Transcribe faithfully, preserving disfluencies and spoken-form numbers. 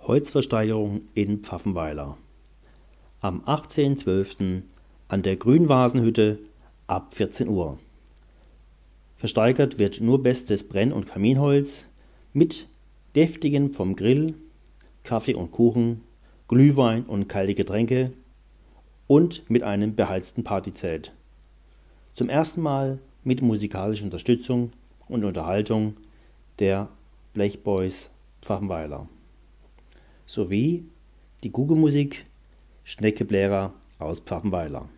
Holzversteigerung in Pfaffenweiler. Am achtzehnten zwölften an der Grünvasenhütte ab vierzehn Uhr. Versteigert wird nur bestes Brenn- und Kaminholz mit deftigen vom Grill, Kaffee und Kuchen, Glühwein und kalte Getränke und mit einem beheizten Partyzelt. Zum ersten Mal mit musikalischer Unterstützung und Unterhaltung der Blechboys Pfaffenweiler sowie die Gugelmusik Schneckeblärer aus Pfaffenweiler.